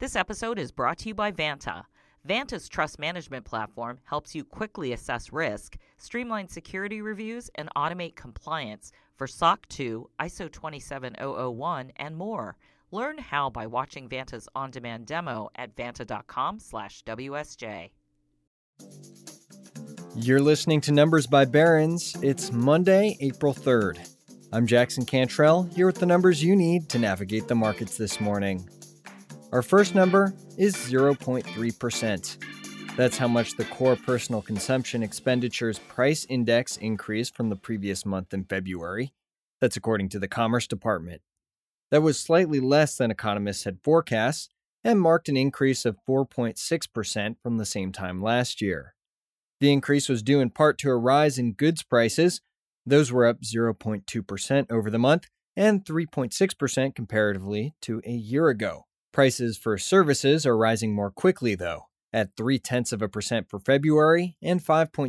This episode is brought to you by Vanta. Vanta's trust management platform helps you quickly assess risk, streamline security reviews, and automate compliance for SOC 2, ISO 27001, and more. Learn how by watching Vanta's on-demand demo at vanta.com/WSJ. You're listening to Numbers by Barron's. It's Monday, April 3rd. I'm Jackson Cantrell, here with the numbers you need to navigate the markets this morning. Our first number is 0.3%. That's how much the core personal consumption expenditures price index increased from the previous month in February. That's according to the Commerce Department. That was slightly less than economists had forecast and marked an increase of 4.6% from the same time last year. The increase was due in part to a rise in goods prices. Those were up 0.2% over the month and 3.6% comparatively to a year ago. Prices for services are rising more quickly, though, at 0.3% for February and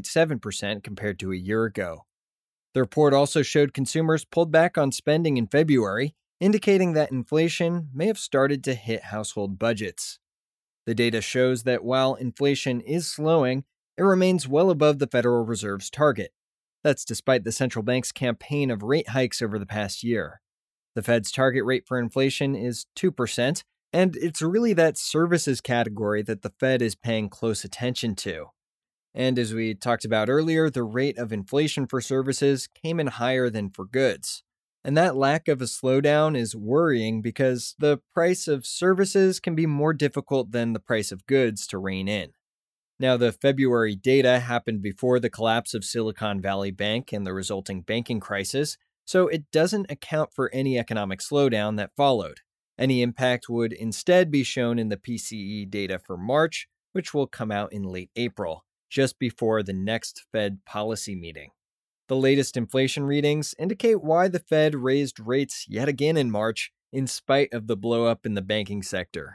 5.7% compared to a year ago. The report also showed consumers pulled back on spending in February, indicating that inflation may have started to hit household budgets. The data shows that while inflation is slowing, it remains well above the Federal Reserve's target. That's despite the central bank's campaign of rate hikes over the past year. The Fed's target rate for inflation is 2%, and it's really that services category that the Fed is paying close attention to. And as we talked about earlier, the rate of inflation for services came in higher than for goods. And that lack of a slowdown is worrying because the price of services can be more difficult than the price of goods to rein in. Now, the February data happened before the collapse of Silicon Valley Bank and the resulting banking crisis, so it doesn't account for any economic slowdown that followed. Any impact would instead be shown in the PCE data for March, which will come out in late April, just before the next Fed policy meeting. The latest inflation readings indicate why the Fed raised rates yet again in March, in spite of the blow-up in the banking sector.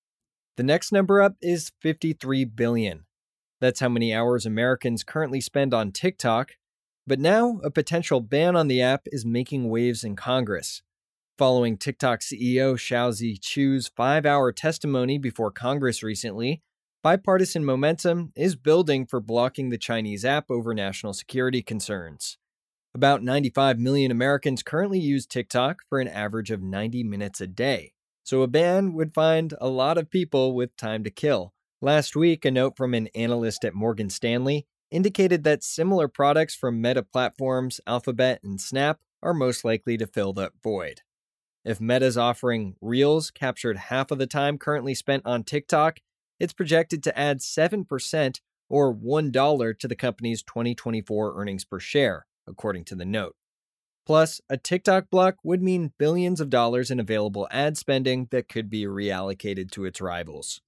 The next number up is 53 billion. That's how many hours Americans currently spend on TikTok, but now a potential ban on the app is making waves in Congress. Following TikTok CEO Xiaozi Qiu's 5-hour testimony before Congress recently, bipartisan momentum is building for blocking the Chinese app over national security concerns. About 95 million Americans currently use TikTok for an average of 90 minutes a day, so a ban would find a lot of people with time to kill. Last week, a note from an analyst at Morgan Stanley indicated that similar products from Meta platforms, Alphabet, and Snap are most likely to fill that void. If Meta's offering Reels captured half of the time currently spent on TikTok, it's projected to add 7% or $1 to the company's 2024 earnings per share, according to the note. Plus, a TikTok block would mean billions of dollars in available ad spending that could be reallocated to its rivals.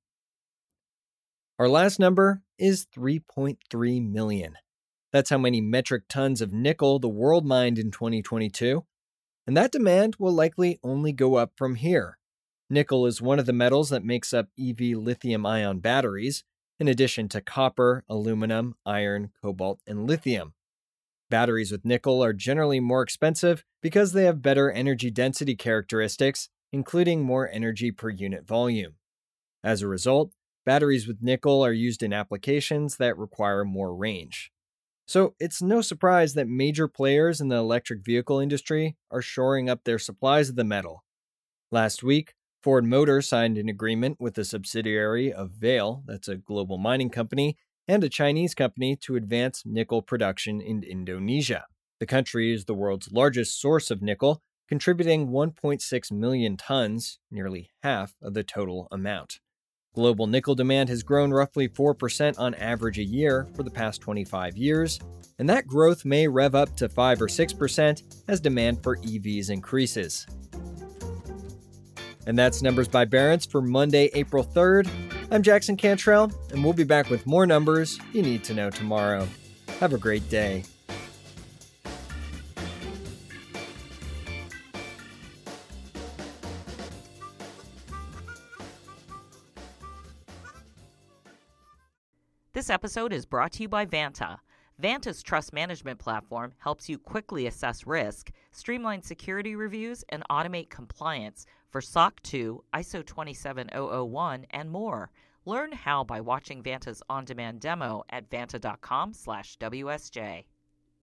Our last number is 3.3 million. That's how many metric tons of nickel the world mined in 2022, and that demand will likely only go up from here. Nickel is one of the metals that makes up EV lithium-ion batteries, in addition to copper, aluminum, iron, cobalt, and lithium. Batteries with nickel are generally more expensive because they have better energy density characteristics, including more energy per unit volume. As a result, batteries with nickel are used in applications that require more range. So it's no surprise that major players in the electric vehicle industry are shoring up their supplies of the metal. Last week, Ford Motor signed an agreement with a subsidiary of Vale, that's a global mining company, and a Chinese company to advance nickel production in Indonesia. The country is the world's largest source of nickel, contributing 1.6 million tons, nearly half of the total amount. Global nickel demand has grown roughly 4% on average a year for the past 25 years, and that growth may rev up to 5 or 6% as demand for EVs increases. And that's Numbers by Barron's for Monday, April 3rd. I'm Jackson Cantrell, and we'll be back with more numbers you need to know tomorrow. Have a great day. This episode is brought to you by Vanta. Vanta's trust management platform helps you quickly assess risk, streamline security reviews, and automate compliance for SOC 2, ISO 27001, and more. Learn how by watching Vanta's on-demand demo at vanta.com/WSJ.